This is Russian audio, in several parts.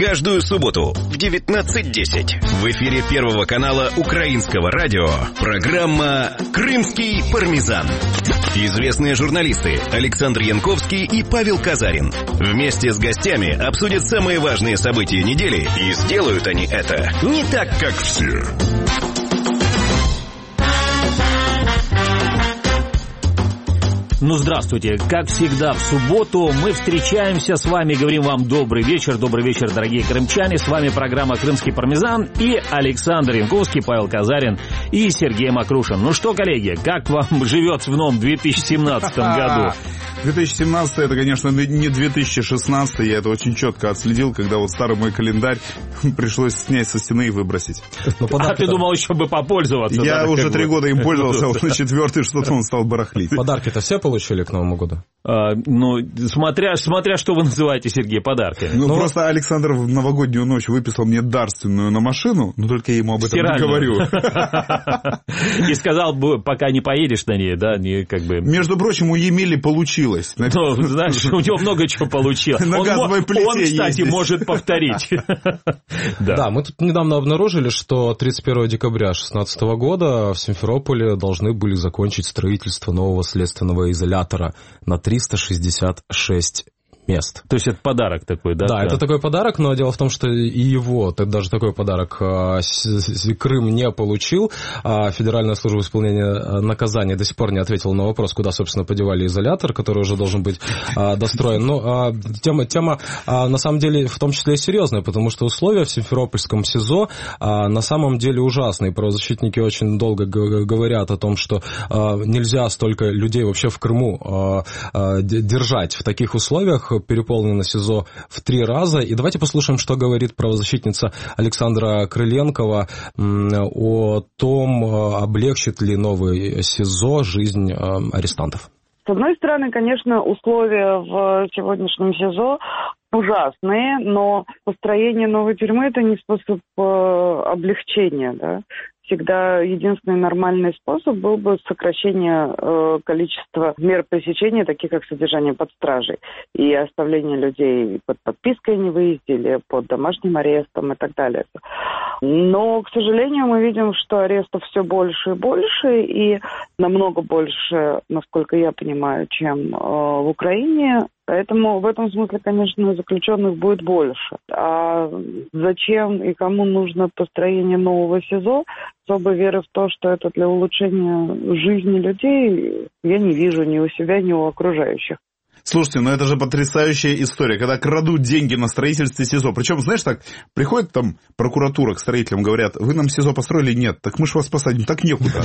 Каждую субботу в 19:10 в эфире Первого канала Украинского радио программа «Крымский пармезан». Известные журналисты Александр Янковский и Павел Казарин вместе с гостями обсудят самые важные события недели, и сделают они это не так, как все. Ну, здравствуйте. Как всегда, в субботу мы встречаемся с вами, говорим вам добрый вечер, дорогие крымчане. С вами программа «Крымский пармезан» и Александр Янковский, Павел Казарин и Сергей Макрушин. Ну что, коллеги, как вам живется в новом 2017 году? 2017 это, конечно, не 2016, я это очень четко отследил, когда вот старый мой календарь пришлось снять со стены и выбросить. А ты думал еще бы попользоваться? Я уже 3 года им пользовался, а уже на 4-й что-то он стал барахлить. Подарки-то все получили к Новому году? Ну, смотря что вы называете, Сергей, подарки. Ну, просто Александр в новогоднюю ночь выписал мне дарственную на машину, но только я ему об этом не говорю. И сказал, пока не поедешь на ней, да, не как бы... Между прочим, у Емели получилось. Ну, знаешь, у него много чего получилось. На газовой плите он, кстати, может повторить. Да, мы тут недавно обнаружили, что 31 декабря 2016 года в Симферополе должны были закончить строительство нового следственного изолятора на 366 мест. То есть это подарок такой, да? Да, это такой подарок, но дело в том, что и его, даже такой подарок Крым не получил. Федеральная служба исполнения наказания до сих пор не ответила на вопрос, куда, собственно, подевали изолятор, который уже должен быть достроен. Но тема на самом деле в том числе и серьезная, потому что условия в Симферопольском СИЗО на самом деле ужасные. Правозащитники очень долго говорят о том, что нельзя столько людей вообще в Крыму держать в таких условиях. Переполнено СИЗО в 3 раза. И давайте послушаем, что говорит правозащитница Александра Крыленкова о том, облегчит ли новый СИЗО жизнь арестантов. С одной стороны, конечно, условия в сегодняшнем СИЗО ужасные, но построение новой тюрьмы – это не способ облегчения, да. Всегда единственный нормальный способ был бы сокращение количества мер пресечения, таких как содержание под стражей и оставление людей под подпиской о невыезде или под домашним арестом и так далее. Но, к сожалению, мы видим, что арестов все больше и больше, и намного больше, насколько я понимаю, чем в Украине. Поэтому в этом смысле, конечно, заключенных будет больше. А зачем и кому нужно построение нового СИЗО, особой веры в то, что это для улучшения жизни людей, я не вижу ни у себя, ни у окружающих. Слушайте, ну это же потрясающая история, когда крадут деньги на строительстве СИЗО. Причем, знаешь, так, приходит там прокуратура к строителям, говорят, вы нам СИЗО построили? Нет. Так мы же вас посадим, так некуда.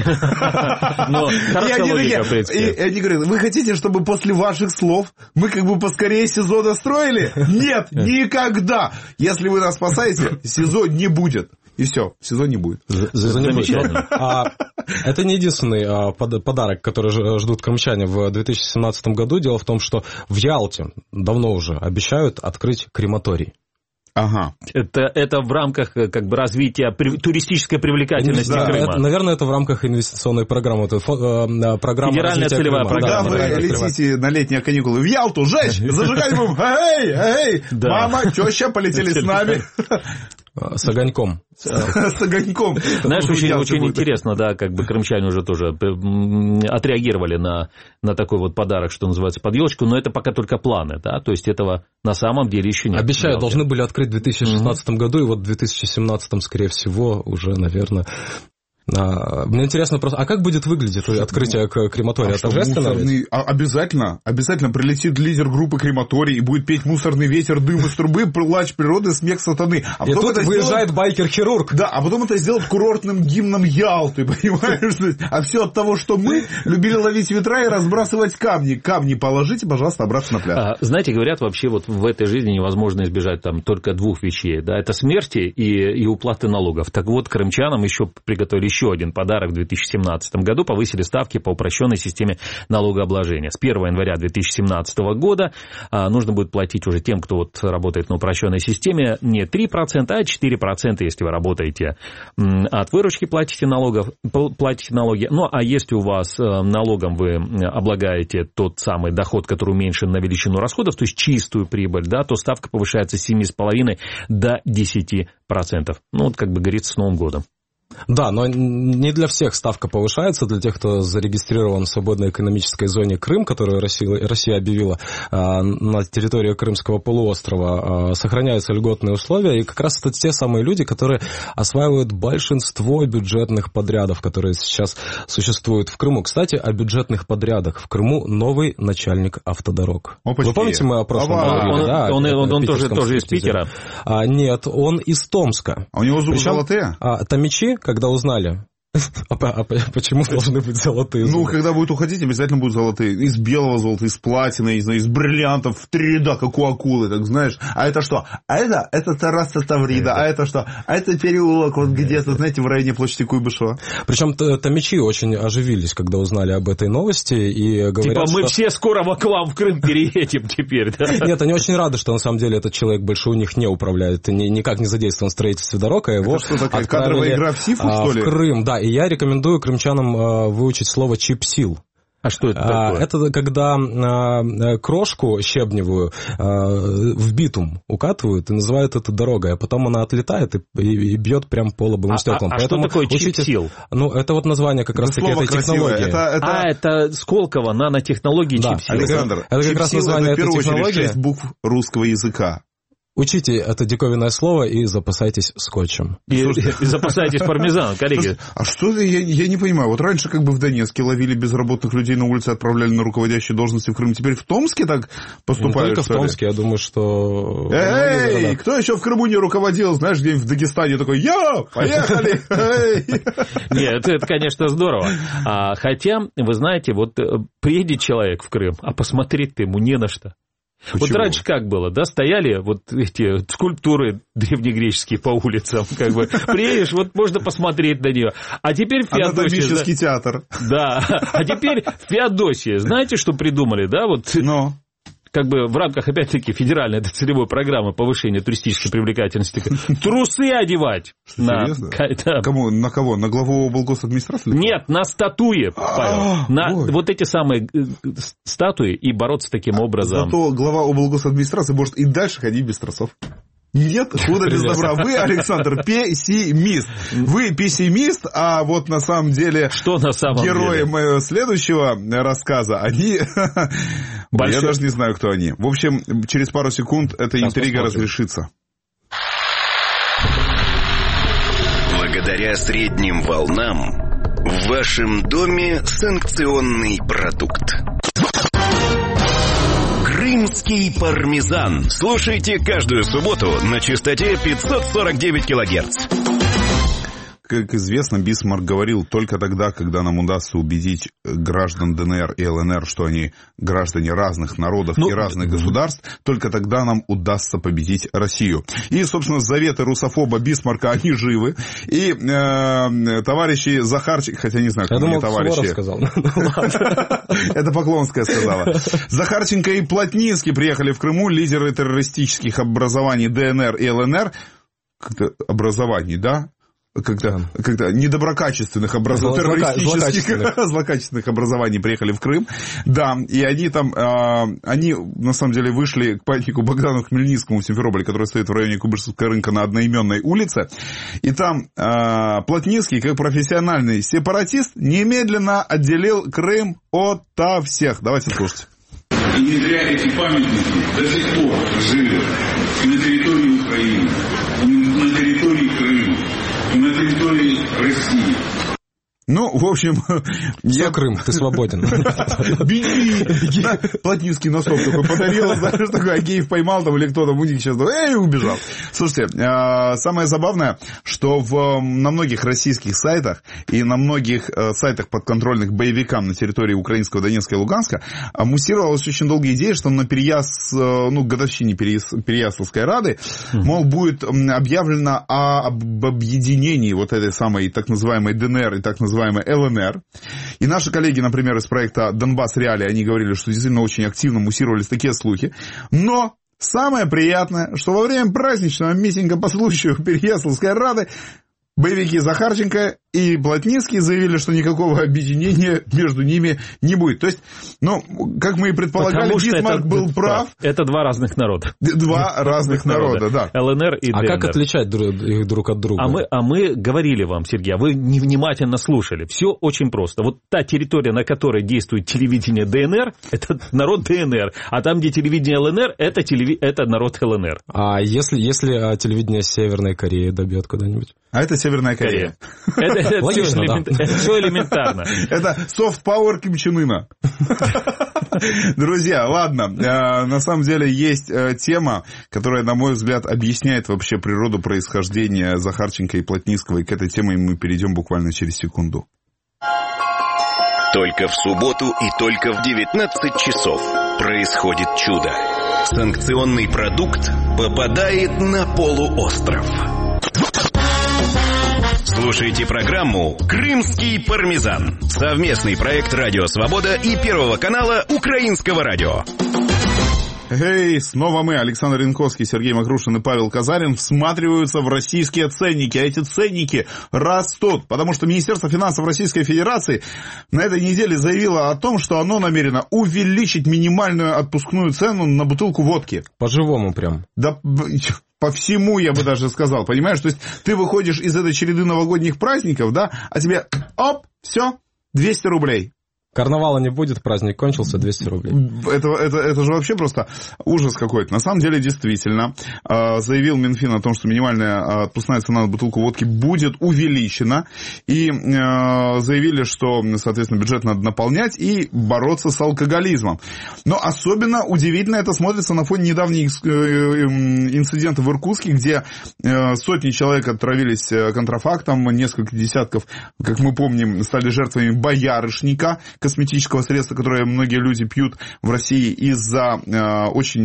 И они говорят, вы хотите, чтобы после ваших слов мы как бы поскорее СИЗО достроили? Нет, никогда. Если вы нас спасаете, СИЗО не будет. И все, СИЗО не будет. Замечательно. Это не единственный подарок, который ждут крымчане в 2017 году. Дело в том, что в Ялте давно уже обещают открыть крематорий. Ага. Это в рамках как бы развития туристической привлекательности Крыма. Наверное, это в рамках инвестиционной программы. Федеральная целевая программа. Когда вы летите на летние каникулы в Ялту, жечь, зажигать будем, эй, мама, теща, полетели с нами. С огоньком. С огоньком. Знаешь, очень интересно, да, как бы крымчане уже тоже отреагировали на такой вот подарок, что называется, под елочку, но это пока только планы, да, то есть этого на самом деле еще нет. Обещаю, должны были открыть в 2016 году, и вот в 2017, скорее всего, уже, наверное... Мне интересно просто, а как будет выглядеть открытие крематория? Торжественно? Обязательно прилетит лидер группы крематорий и будет петь «Мусорный ветер, дым из трубы, плач природы, смех сатаны». И тут выезжает байкер-хирург. Да, а потом это сделают курортным гимном Ялты, понимаешь? А все от того, что мы любили ловить ветра и разбрасывать камни. Камни положите, пожалуйста, обратно на пляж. Знаете, говорят, вообще вот в этой жизни невозможно избежать там только 2 вещей. Да? Это смерти и уплаты налогов. Так вот, крымчанам еще приготовили еще еще один подарок в 2017 году. Повысили ставки по упрощенной системе налогообложения. С 1 января 2017 года нужно будет платить уже тем, кто вот работает на упрощенной системе, не 3%, а 4%, если вы работаете от выручки, платите налоги. Ну, а если у вас налогом вы облагаете тот самый доход, который уменьшен на величину расходов, то есть чистую прибыль, да, то ставка повышается с 7,5% до 10%. Ну, вот как бы говорится, с Новым годом. Да, но не для всех ставка повышается, для тех, кто зарегистрирован в свободной экономической зоне Крым, которую Россия объявила на территории Крымского полуострова, сохраняются льготные условия, и как раз это те самые люди, которые осваивают большинство бюджетных подрядов, которые сейчас существуют в Крыму. Кстати, о бюджетных подрядах. В Крыму новый начальник автодорог. Вы помните, мы о прошлом говорили? Да, он тоже из Питера? Нет, он из Томска. А у него зубы золотые? Томичи, когда узнали, почему должны быть золотые зубы? Ну, когда будет уходить, обязательно будут золотые. Из белого золота, из платины, из бриллиантов, в 3 ряда, как у акулы, так знаешь. А это что? А это терраса Таврида. А это что? А это переулок вот где-то, знаете, в районе площади Куйбышева. Причем томичи очень оживились, когда узнали об этой новости. И говорят, типа мы все скоро к вам в Крым переедем теперь, да? Нет, они очень рады, что на самом деле этот человек больше у них не управляет, никак не задействован в строительстве дорог, а его это что, такая кадровая игра в Сифу, что ли? В Крым, да. И я рекомендую крымчанам выучить слово «чипсил». А что это такое? Это когда крошку щебневую в битум укатывают и называют это дорогой, а потом она отлетает и бьет прям по лобовым стеклам. А что такое чипсил? Ну, это вот название как раз-таки этой технологии. Это Сколково, нанотехнологии чипсил. Александр, это как раз название этой технологии. В первую очередь 6 букв русского языка. Учите это диковинное слово и запасайтесь скотчем. И запасайтесь пармезаном, коллеги. А что это, я не понимаю. Вот раньше как бы в Донецке ловили безработных людей на улице, отправляли на руководящие должности в Крым. Теперь в Томске так поступают, не только в Томске, я думаю, что... Эй, кто еще в Крыму не руководил? Знаешь, где-нибудь в Дагестане такой: поехали! Нет, это, конечно, здорово. Хотя, вы знаете, вот приедет человек в Крым, а посмотреть-то ему не на что. Почему? Вот раньше как было, да, стояли вот эти скульптуры древнегреческие по улицам, как бы, приедешь, вот можно посмотреть на нее. А теперь в Феодосии... Анатомический театр. Да, а теперь в Феодосии, знаете, что придумали, да, вот... Но... Как бы в рамках, опять-таки, федеральной целевой программы повышения туристической привлекательности, трусы одевать. Кому? На кого? На главу облгосадминистрации? Нет, на статуи, Павел. На вот эти самые статуи и бороться таким образом. Зато глава облгосадминистрации может и дальше ходить без трусов. Нет, худо без добра. Вы, Александр, пессимист. Вы пессимист, а вот на самом деле... Что на самом герои деле? моего следующего рассказа, они... Я даже не знаю, кто они. В общем, через пару секунд эта интрига разрешится. Благодаря средним волнам в вашем доме санкционный продукт. Крымский пармезан. Слушайте каждую субботу на частоте 549 килогерц. Как известно, Бисмарк говорил: только тогда, когда нам удастся убедить граждан ДНР и ЛНР, что они граждане разных народов и разных государств, только тогда нам удастся победить Россию. И, собственно, заветы русофоба Бисмарка, они живы. И товарищи Захарченко, хотя не знаю, кто мне товарищи. Сказал. Это Поклонская сказала. Захарченко и Плотницкий приехали в Крыму, лидеры террористических образований ДНР и ЛНР. Как-то образований, да? Когда недоброкачественных злокачественных образований приехали в Крым, да, и они там, они на самом деле вышли к памятнику Богдану Хмельницкому в Симферополе, который стоит в районе Куйбышевского рынка на одноименной улице, и там Плотницкий, как профессиональный сепаратист, немедленно отделил Крым от всех. Давайте слушать. И не зря эти памятники до сих пор живы и на территории Украины, и на территории Крыма, и на территории России. Ну, В общем... Крым, ты свободен. Беги! Плотницкий носок такой подарил, знаешь, такой Агеев поймал там или кто там у них сейчас, убежал. Слушайте, самое забавное, что на многих российских сайтах и на многих сайтах подконтрольных боевикам на территории украинского Донецка и Луганска муссировалась очень долгая идея, что на годовщине Переяславской Рады, мол, будет объявлено об объединении вот этой самой так называемой ДНР и так называемой ЛНР. И наши коллеги, например, из проекта «Донбасс Реалии», они говорили, что действительно очень активно муссировались такие слухи. Но самое приятное, что во время праздничного митинга по случаю Переяславской Рады боевики Захарченко и Плотницкий заявили, что никакого объединения между ними не будет. То есть, как мы и предполагали, Бисмарк был прав. Это два разных народа. Два разных народа, да. ЛНР и ДНР. А как отличать их друг от друга? А мы говорили вам, Сергей, вы невнимательно слушали. Все очень просто. Вот та территория, на которой действует телевидение ДНР, это народ ДНР. А там, где телевидение ЛНР, это народ ЛНР. А если телевидение Северной Кореи добьет куда-нибудь? А это Северная Корея. Это все элементарно. Это soft power Ким Чен Ына. Друзья, ладно. На самом деле есть тема, которая, на мой взгляд, объясняет вообще природу происхождения Захарченко и Плотницкого. И к этой теме мы перейдем буквально через секунду. Только в субботу и только в 19 часов происходит чудо. Санкционный продукт попадает на полуостров. Слушайте программу «Крымский пармезан». Совместный проект «Радио Свобода» и Первого канала Украинского радио. Снова мы, Александр Янковский, Сергей Мокрушин и Павел Казарин, всматриваются в российские ценники. А эти ценники растут, потому что Министерство финансов Российской Федерации на этой неделе заявило о том, что оно намерено увеличить минимальную отпускную цену на бутылку водки. По-живому прям. Да... По всему, я бы даже сказал, понимаешь? То есть ты выходишь из этой череды новогодних праздников, да, а тебе, все, 200 рублей. Карнавала не будет, праздник кончился, 200 рублей. Это же вообще просто ужас какой-то. На самом деле, действительно, заявил Минфин о том, что минимальная отпускная цена на бутылку водки будет увеличена. И заявили, что, соответственно, бюджет надо наполнять и бороться с алкоголизмом. Но особенно удивительно это смотрится на фоне недавних инцидентов в Иркутске, где сотни человек отравились контрафактом, несколько десятков, как мы помним, стали жертвами боярышника, косметического средства, которое многие люди пьют в России из-за очень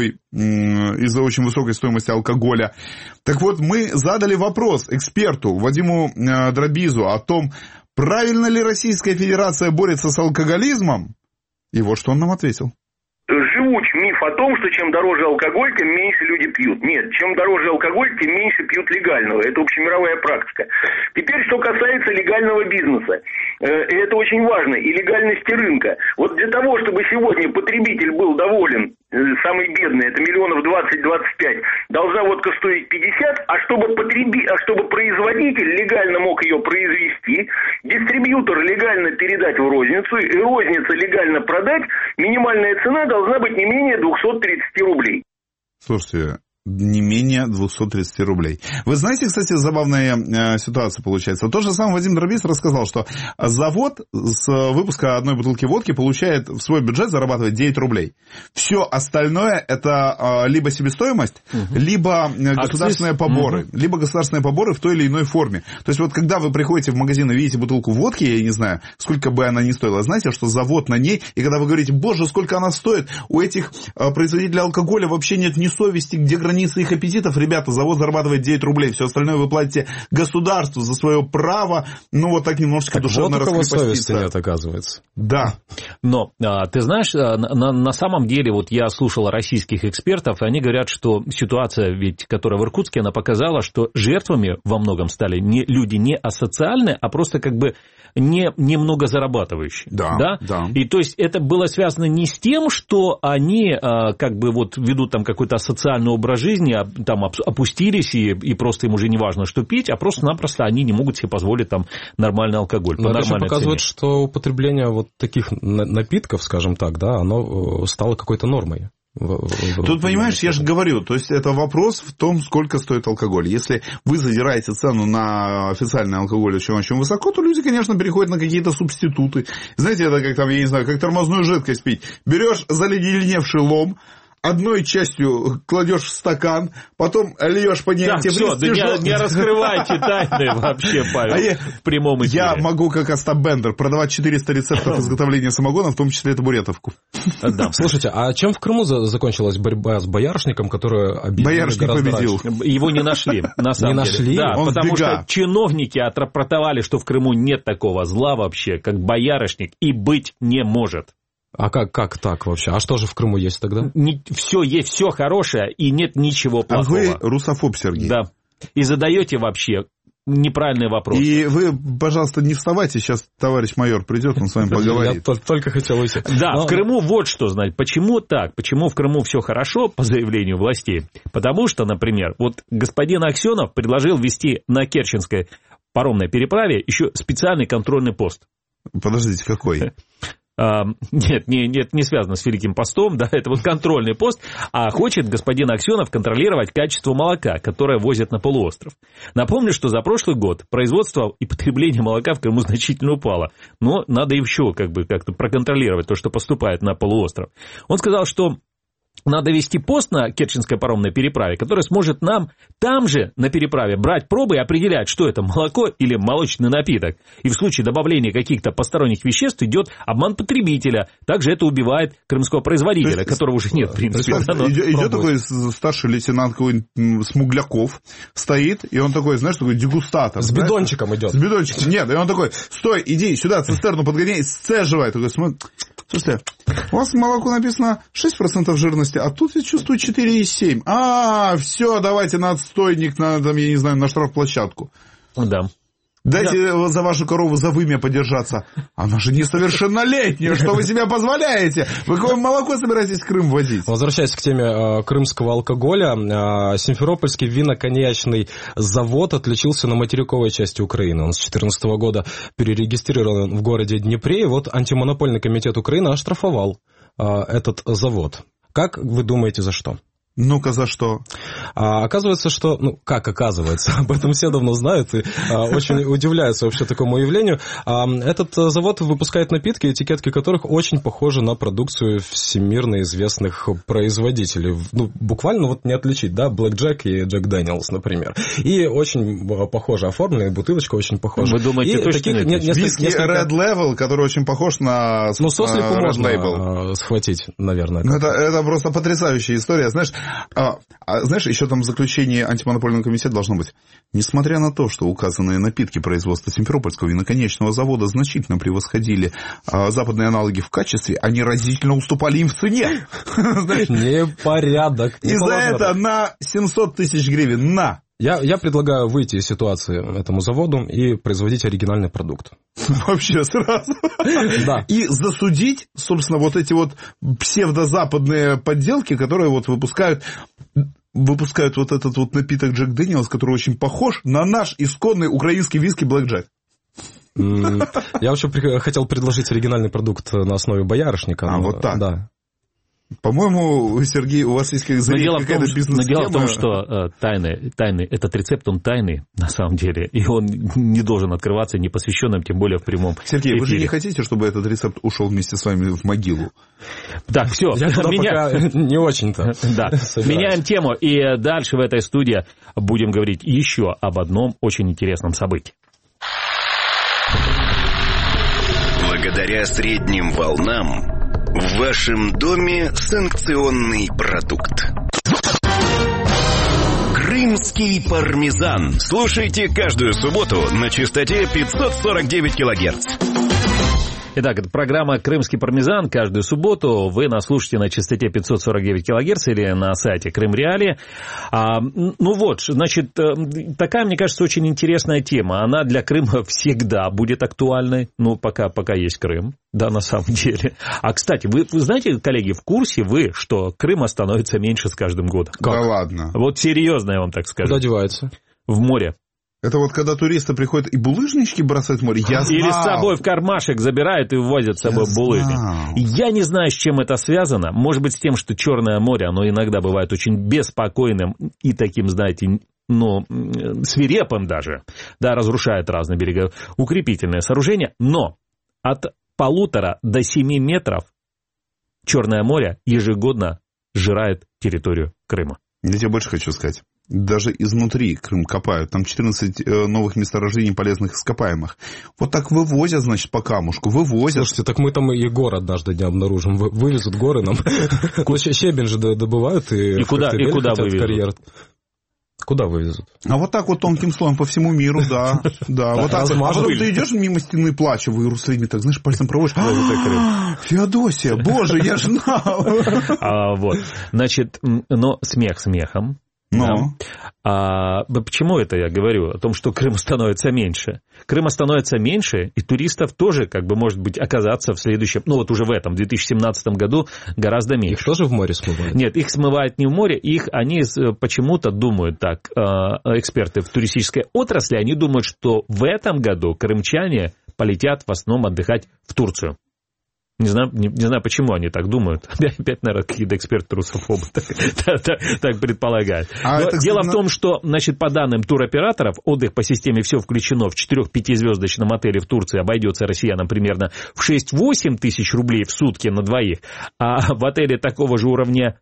высокой стоимости алкоголя. Так вот, мы задали вопрос эксперту Вадиму Дробизу о том, правильно ли Российская Федерация борется с алкоголизмом, и вот что он нам ответил. Живуч миф о том, что чем дороже алкоголь, тем меньше люди пьют. Нет, чем дороже алкоголь, тем меньше пьют легального. Это общемировая практика. Теперь, что касается легального бизнеса. И это очень важно. И легальности рынка. Вот для того, чтобы сегодня потребитель был доволен, самый бедный, это миллионов 20-25, должна водка стоить 50, а чтобы производитель легально мог ее произвести, дистрибьютор легально передать в розницу, и розница легально продать, минимальная цена должна быть не менее 230 рублей. Слушайте, не менее 230 рублей. Вы знаете, кстати, забавная ситуация получается. То же самое Вадим Дробиз рассказал, что завод с выпуска одной бутылки водки получает в свой бюджет, зарабатывает 9 рублей. Все остальное это либо себестоимость, либо государственные поборы. Либо государственные поборы в той или иной форме. То есть вот когда вы приходите в магазин и видите бутылку водки, я не знаю, сколько бы она ни стоила, знаете, что завод на ней, и когда вы говорите, боже, сколько она стоит, у этих производителей алкоголя вообще нет ни совести, где границы их аппетитов, ребята, завод зарабатывает 9 рублей, все остальное вы платите государству за свое право, вот так немножечко так душевно раскрепоститься. Вот у кого совести нет, оказывается. Да. Но, ты знаешь, на самом деле, вот я слушал российских экспертов, и они говорят, что ситуация, ведь, которая в Иркутске, она показала, что жертвами во многом стали люди не асоциальные, а просто как бы немного зарабатывающие. Да. И то есть это было связано не с тем, что они как бы вот ведут там какой-то асоциальный образ жизни, там опустились и просто им уже не важно, что пить, а просто-напросто они не могут себе позволить там нормальный алкоголь. Но это показывает, что употребление вот таких напитков, скажем так, да, оно стало какой-то нормой. Тут, понимаешь, я же говорю, то есть это вопрос в том, сколько стоит алкоголь. Если вы задираете цену на официальный алкоголь очень высоко, то люди, конечно, переходят на какие-то субституты. Знаете, это как там, я не знаю, как тормозную жидкость пить. Берешь заледеневший лом, одной частью кладешь в стакан, потом льешь по ней антифриз. Да, не раскрывайте тайны вообще, Павел, в прямом эфире. Я могу, как Остап Бендер, продавать 400 рецептов изготовления самогона, в том числе табуретовку. Да. Слушайте, а чем в Крыму закончилась борьба с боярышником, который обидел? Боярышник победил. Его не нашли, на самом деле. Нашли? Да, он потому что чиновники отрапортовали, что в Крыму нет такого зла вообще, как боярышник, и быть не может. А как так вообще? А что же в Крыму есть тогда? Все есть, все хорошее, и нет ничего плохого. А вы русофоб, Сергей. Да. И задаете вообще неправильный вопрос. И вы, пожалуйста, не вставайте, сейчас товарищ майор придет, он с вами поговорит. Я только хотел уйти. Да, в Крыму вот что знать. Почему так? Почему в Крыму все хорошо, по заявлению властей? Потому что, например, вот господин Аксенов предложил ввести на Керченской паромной переправе еще специальный контрольный пост. Подождите, какой? Нет, не связано с Великим постом, да, это вот контрольный пост, а хочет господин Аксенов контролировать качество молока, которое возят на полуостров. Напомню, что за прошлый год производство и потребление молока в Крыму значительно упало, но надо еще как-то проконтролировать то, что поступает на полуостров. Он сказал, что надо вести пост на Керченской паромной переправе, который сможет нам там же на переправе брать пробы и определять, что это молоко или молочный напиток. И в случае добавления каких-то посторонних веществ идет обман потребителя. Также это убивает крымского производителя, которого уже нет, в принципе. Идет такой старший лейтенант какой-нибудь Смугляков, стоит, и он такой, знаешь, такой дегустатор. С бидончиком идет. С бидончиком, нет, и он такой, стой, иди сюда, цистерну подгоняй, сцеживай. Такой, слушайте, у вас молоко написано 6% жирности, а тут я чувствую 4,7. Все, давайте на отстойник, я не знаю, на штрафплощадку. Да. Дайте за вашу корову за вымя подержаться. Она же несовершеннолетняя, что вы себе позволяете? Вы какое молоко собираетесь в Крым возить? Возвращаясь к теме крымского алкоголя, Симферопольский виноконьячный завод отличился на материковой части Украины. Он с 2014 года перерегистрирован в городе Днепре, и вот антимонопольный комитет Украины оштрафовал этот завод. Как вы думаете, за что? Ну-ка, за что? Оказывается, что... как оказывается? Об этом все давно знают и очень удивляются вообще такому явлению. Этот завод выпускает напитки, этикетки которых очень похожи на продукцию всемирно известных производителей. Буквально не отличить, да, Black Jack и Jack Daniels, например. И очень похоже оформленная, бутылочка очень похожа. Вы думаете, и точно виски Red Level, который очень похож на сослепу Red можно Label. Схватить, наверное. Это просто потрясающая история. Знаешь, знаешь, еще там в заключении антимонопольного комитета должно быть. Несмотря на то, что указанные напитки производства Симферопольского виноконьячного завода значительно превосходили западные аналоги в качестве, они разительно уступали им в цене. Непорядок. И за это на 700 тысяч гривен, на! Я предлагаю выйти из ситуации этому заводу и производить оригинальный продукт. Вообще сразу. Да. И засудить, собственно, вот эти вот псевдозападные подделки, которые вот выпускают вот этот вот напиток Джек Дэниелс, который очень похож на наш исконный украинский виски Black Jack. Я вообще хотел предложить оригинальный продукт на основе боярышника. Вот так? Да. По-моему, Сергей, у вас есть какая-то бизнес-схема. Но дело в том, что тайный, этот рецепт, он тайный, на самом деле, и он не должен открываться непосвященным, тем более в прямом Сергей, эфире. Вы же не хотите, чтобы этот рецепт ушел вместе с вами в могилу? Так, все. Я пока не очень-то. Да, меняем тему, и дальше в этой студии будем говорить еще об одном очень интересном событии. Благодаря средним волнам в вашем доме санкционный продукт. Крымский пармезан. Слушайте каждую субботу на частоте 549 килогерц. Итак, это программа «Крымский пармезан». Каждую субботу вы нас слушаете на частоте 549 килогерц или на сайте Крым Реалии. Значит, такая, мне кажется, очень интересная тема. Она для Крыма всегда будет актуальной. Пока есть Крым, да, на самом деле. А, кстати, вы знаете, коллеги, в курсе вы, что Крыма становится меньше с каждым годом? Как? Да ладно. Вот серьезно, я вам так скажу. Куда девается? В море. Это вот когда туристы приходят и булыжнички бросают в море, я знал. Или с собой в кармашек забирают и увозят с собой булыжник. Я не знаю, с чем это связано. Может быть, с тем, что Черное море, оно иногда бывает очень беспокойным и таким, знаете, ну, свирепым даже. Да, разрушает разные берега. Укрепительное сооружение. Но от 1,5 до 7 метров Черное море ежегодно сжирает территорию Крыма. Я тебе больше хочу сказать. Даже изнутри Крым копают. Там 14 новых месторождений полезных ископаемых. Вот так вывозят, значит, по камушку. Вывозят. Слушайте, так мы там и гор однажды не обнаружим. Вывезут горы нам. Щебень же добывают. И куда вывезут? Куда вывезут? А вот так вот тонким слоем по всему миру, да. Да, вот так. А потом ты идешь мимо стены плача в Иерусалиме, так, знаешь, пальцем проводишь. Феодосия, боже, я ж знал. Вот, значит, но смех смехом. Но. Почему это я говорю? О том, что Крыма становится меньше. Крыма становится меньше, и туристов тоже, как бы, может быть, оказаться в следующем, ну вот уже в этом, 2017 году гораздо меньше. Их тоже в море смывают? Нет, их смывают не в море, они почему-то думают так, эксперты в туристической отрасли, они думают, что в этом году крымчане полетят в основном отдыхать в Турцию. Не знаю, почему они так думают. Опять, наверное, какие-то эксперты-русофобы так предполагают. Но дело в том, что, значит, по данным туроператоров, отдых по системе «Все включено» в 4-5-звездочном отеле в Турции обойдется россиянам примерно в 6-8 тысяч рублей в сутки на двоих, а в отеле такого же уровня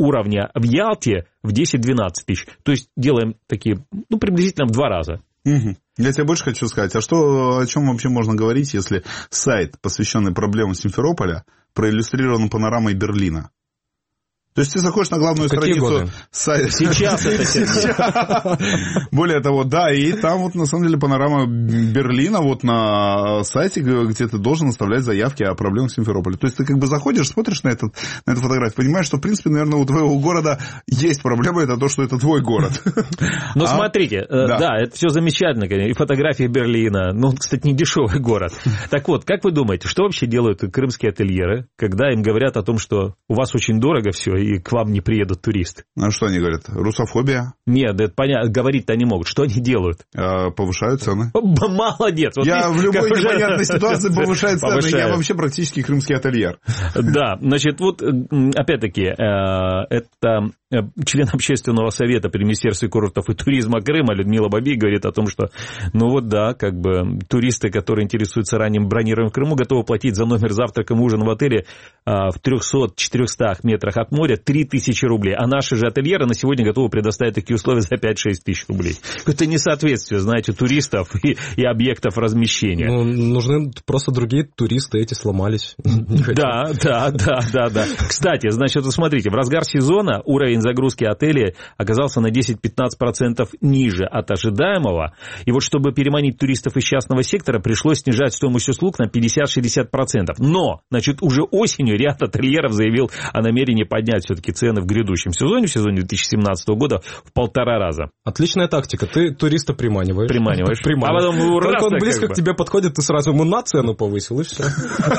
в Ялте в 10-12 тысяч. То есть делаем такие, ну, приблизительно в 2 раза. Угу. Я тебе больше хочу сказать, о чем вообще можно говорить, если сайт, посвященный проблемам Симферополя, проиллюстрирован панорамой Берлина? То есть ты заходишь на главную страницу сайта. Сейчас это. Более того, да, и там вот на самом деле панорама Берлина вот на сайте, где ты должен оставлять заявки о проблемах Симферополя. То есть ты как бы заходишь, смотришь на эту фотографию, понимаешь, что в принципе, наверное, у твоего города есть проблема, это то, что это твой город. Ну, смотрите, да, это все замечательно, конечно, и фотографии Берлина, ну, кстати, не дешевый город. Так вот, как вы думаете, что вообще делают крымские ательеры, когда им говорят о том, что у вас очень дорого все, и к вам не приедут туристы? А что они говорят? Русофобия? Нет, это понятно, говорить-то они могут. Что они делают? Повышают цены. Молодец. Вот я в любой непонятной ситуации повышаю цены. Я вообще практически крымский ательер. Да, значит, вот опять-таки, это член общественного совета при Министерстве курортов и туризма Крыма Людмила Бабий говорит о том, что, ну вот да, как бы туристы, которые интересуются ранним бронированием в Крыму, готовы платить за номер, завтрак и ужин в отеле в 300-400 метрах от моря 3000 рублей, а наши же ательеры на сегодня готовы предоставить такие условия за 5-6 тысяч рублей. Это несоответствие, знаете, туристов и объектов размещения. Ну, нужны просто другие туристы, эти сломались. Да. Кстати, значит, смотрите, в разгар сезона уровень загрузки отелей оказался на 10-15% ниже от ожидаемого. И вот чтобы переманить туристов из частного сектора, пришлось снижать стоимость услуг на 50-60%. Но, значит, уже осенью ряд ательеров заявил о намерении поднять все-таки цены в грядущем сезоне, в сезоне 2017 года, в 1,5 раза. Отличная тактика. Ты туриста приманиваешь. А потом только он близко к тебе подходит, ты сразу ему на цену повысил, и все.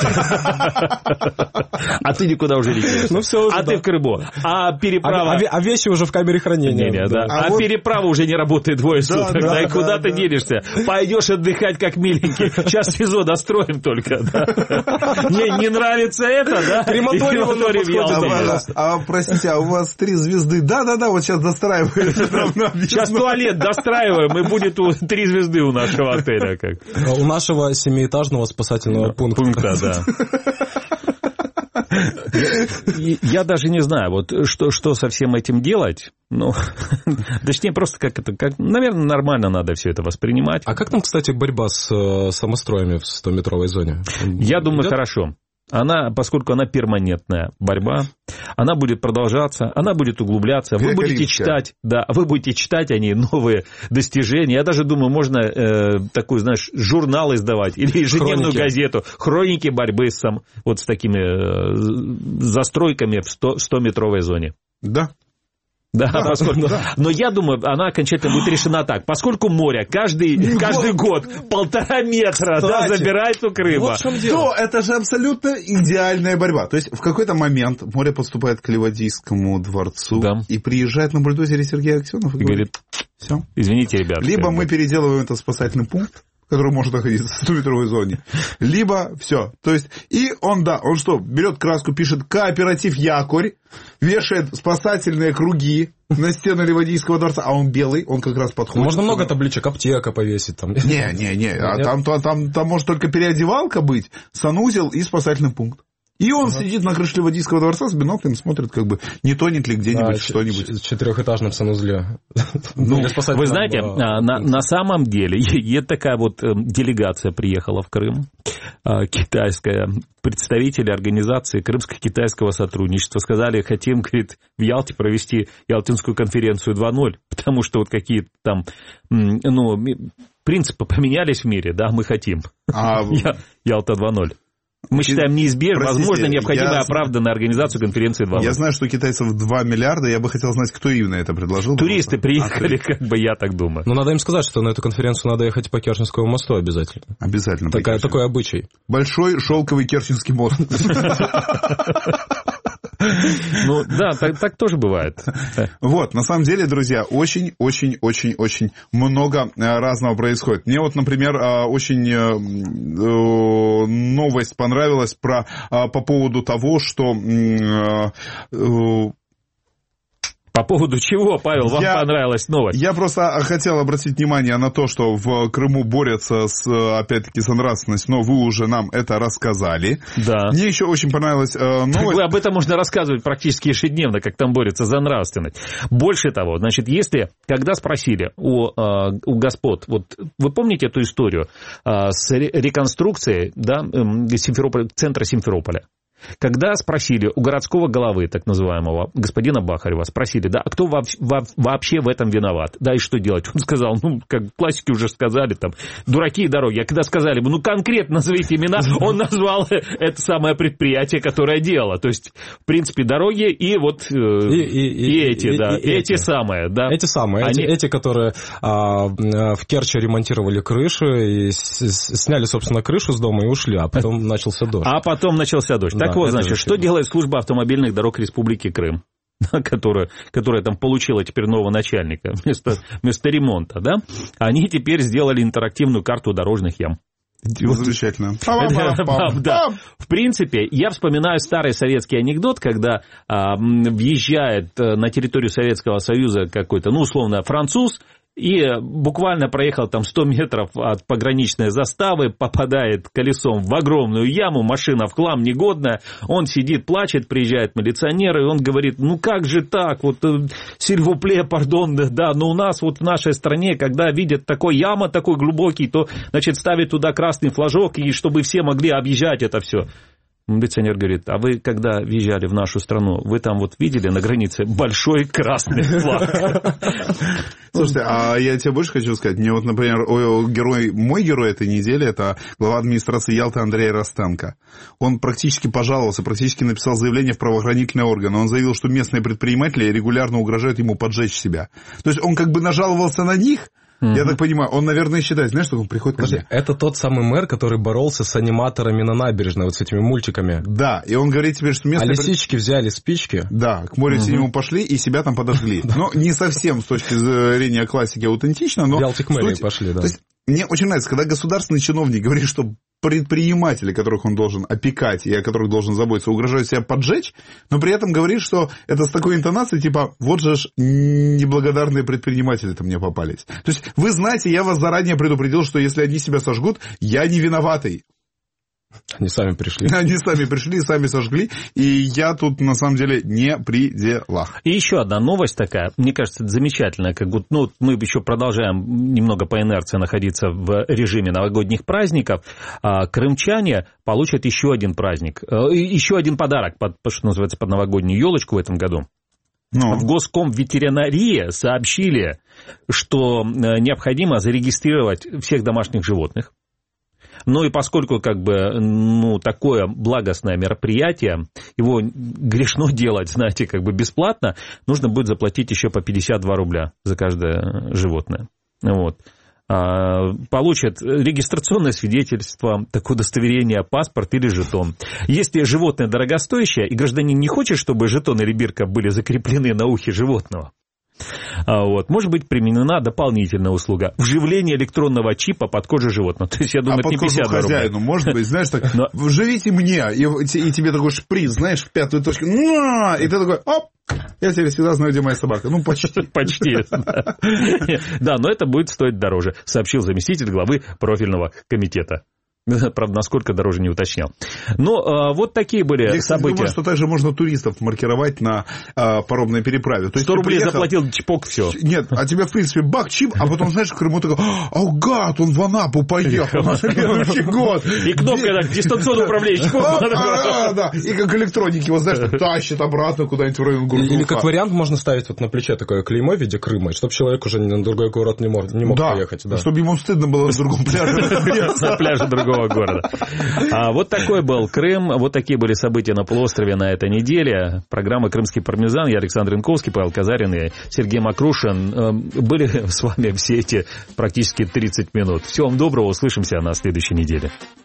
А ты никуда уже летишь. Ну все уже, ты в Крыму. А переправа... А вещи уже в камере хранения. Да. А переправа уже не работает 2 суток. Да, и куда ты денешься? Пойдешь отдыхать, как миленький. Сейчас СИЗО достроим только. Не нравится это, да? Крематорий в Ялте. Простите, а у вас 3 звезды? Да, вот сейчас достраиваем. Сейчас туалет достраиваем, и будет 3 звезды у нашего отеля. У нашего 7-этажного спасательного пункта. Да. Я даже не знаю, вот что со всем этим делать. Ну, точнее, просто наверное, нормально надо все это воспринимать. А как там, кстати, борьба с самостроями в 100-метровой зоне? Я думаю, хорошо. Поскольку она перманентная борьба, она будет продолжаться, она будет углубляться. Вы будете читать о ней новые достижения. Я даже думаю, можно такой, знаешь, журнал издавать или ежедневную газету. Хроники борьбы с такими застройками в 100-метровой зоне. Да. Поскольку... Но я думаю, она окончательно будет решена так. Поскольку море каждый год 1,5 метра забирает у Крыма. То это же абсолютно идеальная борьба. То есть в какой-то момент море подступает к Ливадийскому дворцу и приезжает на бульдозере Сергей Аксенов и говорит... Все. Извините, ребят. Либо мы переделываем это в спасательный пункт, который может находиться в 100-метровой зоне, либо все. То есть, и он что, берет краску, пишет «Кооператив Якорь», вешает спасательные круги на стену Ливадийского дворца, а он белый, он как раз подходит. Можно много табличек, аптека повесить там. Не, там может только переодевалка быть, санузел и спасательный пункт. И он сидит на крыше Ливадийского дворца с биноклем, смотрит, как бы, не тонет ли где-нибудь что-нибудь. В 4-этажном санузле. Вы знаете, на самом деле, есть такая вот делегация приехала в Крым, китайская, представители организации Крымско-китайского сотрудничества. Сказали, хотим, говорит, в Ялте провести Ялтинскую конференцию 2.0, потому что вот какие-то там, принципы поменялись в мире, да, мы хотим. Ялта 2.0. Мы считаем неизбежно, возможно, необходимо оправданно организацию конференции 2.0. Я знаю, что китайцев 2 миллиарда, я бы хотел знать, кто именно это предложил. Туристы приехали, как бы я так думаю. Но надо им сказать, что на эту конференцию надо ехать по Керченскому мосту обязательно. Обязательно. Такой обычай. Большой шелковый Керченский мост. Ну, да, так тоже бывает. Вот, на самом деле, друзья, очень-очень-очень-очень много разного происходит. Мне вот, например, очень новость понравилась по поводу того, что... По поводу чего, Павел, вам понравилась новость? Я просто хотел обратить внимание на то, что в Крыму борются, опять-таки, с нравственностью, но вы уже нам это рассказали. Да. Мне еще очень понравилась новость. Об этом можно рассказывать практически ежедневно, как там борются за нравственность. Больше того, значит, когда спросили у господ, вот вы помните эту историю с реконструкцией, да, центра Симферополя? Когда спросили у городского головы, так называемого, господина Бахарева, спросили, да, а кто вообще в этом виноват? Да, и что делать? Он сказал, как классики уже сказали, там, дураки и дороги. А когда сказали, конкретно назовите имена, он назвал это самое предприятие, которое делало. То есть, в принципе, дороги и вот эти самые, да. Эти самые, эти, которые в Керчи ремонтировали крыши и сняли, собственно, крышу с дома и ушли, а потом начался дождь. Так вот, значит, что делает служба автомобильных дорог Республики Крым, которая там получила теперь нового начальника вместо ремонта, да? Они теперь сделали интерактивную карту дорожных ям. Замечательно. Да. В принципе, я вспоминаю старый советский анекдот, когда въезжает на территорию Советского Союза какой-то, условно, француз, и буквально проехал там 100 метров от пограничной заставы, попадает колесом в огромную яму, машина в хлам, негодная, он сидит, плачет, приезжают милиционеры, и он говорит, как же так, сильвупле, пардон, да, но у нас вот в нашей стране, когда видят такой яма, такой глубокий, то, значит, ставят туда красный флажок, и чтобы все могли объезжать это все. Милиционер говорит, а вы, когда въезжали в нашу страну, вы там видели на границе большой красный флаг? Слушайте, а я тебе больше хочу сказать. Мне например, мой герой этой недели, это глава администрации Ялты Андрей Ростенко. Он практически пожаловался, практически написал заявление в правоохранительные органы. Он заявил, что местные предприниматели регулярно угрожают ему поджечь себя. То есть он как бы нажаловался на них. Я так понимаю, он, наверное, считает, знаешь, что он приходит ко мне. Это тот самый мэр, который боролся с аниматорами на набережной, с этими мультиками. Да, и он говорит теперь, что местные... А лисички взяли спички. Да, к морю синему пошли и себя там подожгли. Но не совсем с точки зрения классики аутентично, но... В Ялте к мэрии пошли, да. То есть мне очень нравится, когда государственный чиновник говорит, что предприниматели, которых он должен опекать и о которых должен заботиться, угрожают себя поджечь, но при этом говорит, что это с такой интонацией, типа, вот же ж неблагодарные предприниматели-то мне попались. То есть, вы знаете, я вас заранее предупредил, что если они себя сожгут, я не виноватый. Они сами пришли. Они сами пришли, сами сожгли, и я тут, на самом деле, не при делах. И еще одна новость такая, мне кажется, замечательная, как будто, мы еще продолжаем немного по инерции находиться в режиме новогодних праздников, крымчане получат еще один праздник, еще один подарок, что называется, под новогоднюю елочку в этом году. В Госкомветеринарии сообщили, что необходимо зарегистрировать всех домашних животных. Ну и поскольку такое благостное мероприятие, его грешно делать, знаете, бесплатно, нужно будет заплатить еще по 52 рубля за каждое животное. Вот. Получат регистрационное свидетельство, такое удостоверение, паспорт или жетон. Если животное дорогостоящее, и гражданин не хочет, чтобы жетон или бирка были закреплены на ухе животного, Вот. Может быть применена дополнительная услуга. Вживление электронного чипа под кожу животного. То есть, я думаю, это не 52 рубля. Хозяину, может быть, знаешь, так, вживите мне, и тебе такой шприц, знаешь, в пятую точку, и ты такой, оп, я теперь всегда знаю, где моя собака. Ну, почти. Почти. Да, но это будет стоить дороже, сообщил заместитель главы профильного комитета. Правда, насколько дороже не уточнял. Но вот такие были события. Я думаю, что также можно туристов маркировать на паромной переправе. То 100 рублей заплатил, чипок, все. Нет, а тебе, в принципе, бах, чип, а потом, знаешь, в Крыму такой, гад, он в Анапу поехал на следующий год. И кнопка так, дистанционное управление, чипок. Да, и как электроники, его, знаешь, тащит обратно куда-нибудь в район города. Или как вариант можно ставить вот на плече такое клеймо в виде Крыма, чтобы человек уже на другой город не мог поехать. Да, чтобы ему стыдно было на другом пляже. На пляже другого города. Вот такой был Крым, вот такие были события на полуострове на этой неделе. Программа «Крымский пармезан». Я Александр Янковский, Павел Казарин и Сергей Макрушин были с вами все эти практически 30 минут. Всего вам доброго, услышимся на следующей неделе.